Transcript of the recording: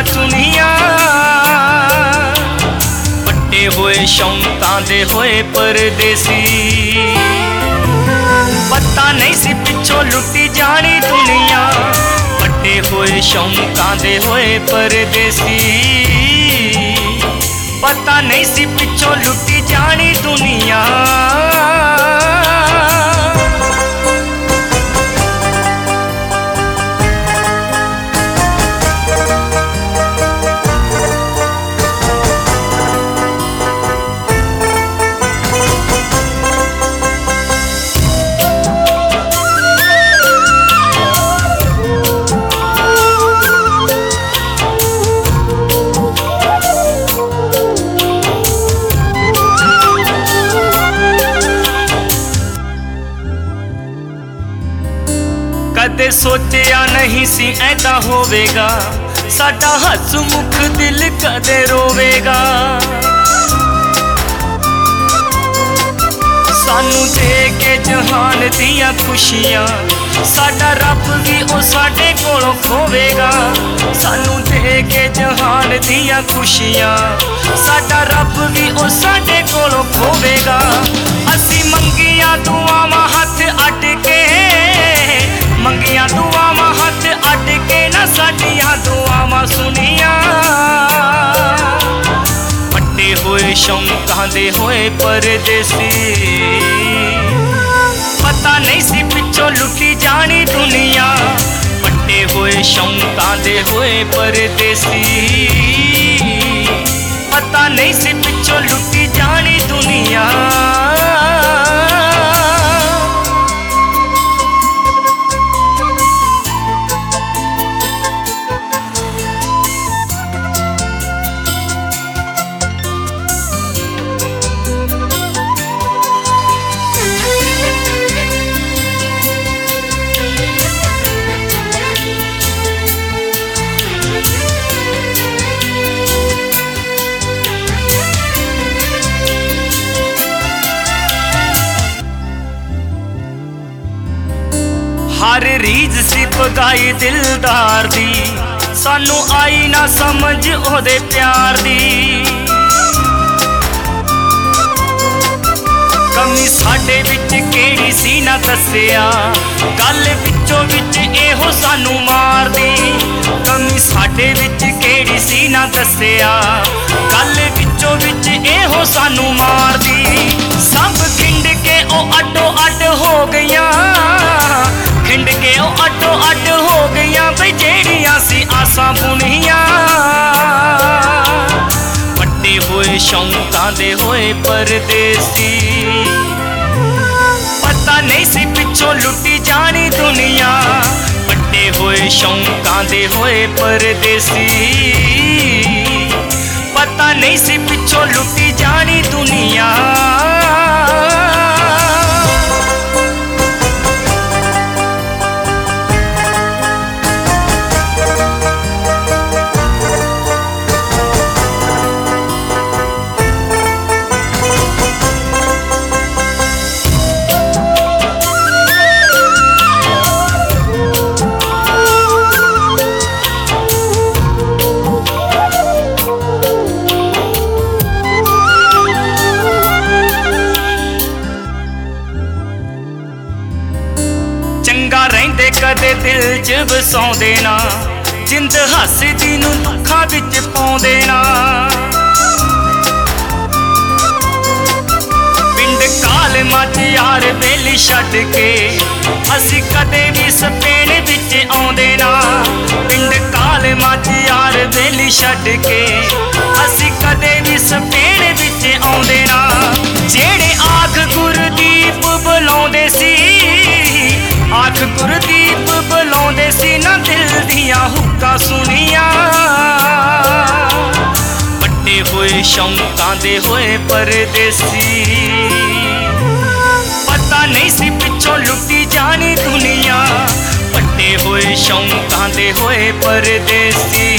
सुनिया पट्टे होए शौकां दे होए परदेसी पता नहीं सी पिछों लुटी जानी दुनिया पट्टे होए शौकां दे होए परदेसी पता नहीं सी पिछों लुटी जानी दुनिया कदे सोचिया नहीं सी ऐदा होवेगा साडा हसमुख दिल कदे रोवेगा सानू दे के जहान दियां खुशियां साडा रब भी ओ साडे कोलों खोवेगा सानू दे के जहान दियां खुशियां साडा रब भी ओ साडे कोलों खोवेगा असी मंगियां दुआवां हथ अट के मंगिया दुआवां हथ अट के ना साडियां दुआवां सुनिया पट्टे होए शौकां दे होए परदेसी पता नहीं सी पिछों लुटी जानी दुनिया पट्टे होए शौकां दे होए परदेसी पता नहीं सी पिछों लुटी जानी दुनिया हर रीज सी पगाई दिलदार दी सानू आई ना समझ ओदे प्यार दी कमी साडे विच केड़ी सी ना दस्सिया गल विचों विच एहो सानू मार दी कमी साडे विच केड़ी सी ना दस्सिया गल विचों विच एहो सानू मार दी सब खिंड के ओ अड्डो अड्ड हो गईयां खिंड के ओ अड्डो अड्ड हो गईयां बई जेड़ियां सी आसां बुनियां पट्टे होए शौकां दे होए परदेसी पता नहीं सी पिछों लुटी जानी दुनिया पट्टे होए शौकां दे होए परदेसी पता नहीं सी पिछों लुटी जानी दुनिया चंगा रहिंदे कदे दिल च वसाउंदे ना जिंद हसदी नूं दुखां विच पाउंदे ना पिंड कालमा च यार बेली छड्ड के असी कदे भी सपेण विच आउंदे ना पिंड कालमा च यार बेली छड्ड के असी कदे भी सपेण विच आउंदे ना जेड़े आख गुरदीप बुलाउंदे सी आख गुरदीप बुलाउंदे सी ना दिल दियां हुक्कां सुनिया पट्टे होए शौकां दे होए परदेसी पता नहीं सी पिछों लुटी जानी दुनिया पट्टे होए शौकां दे होए परदेसी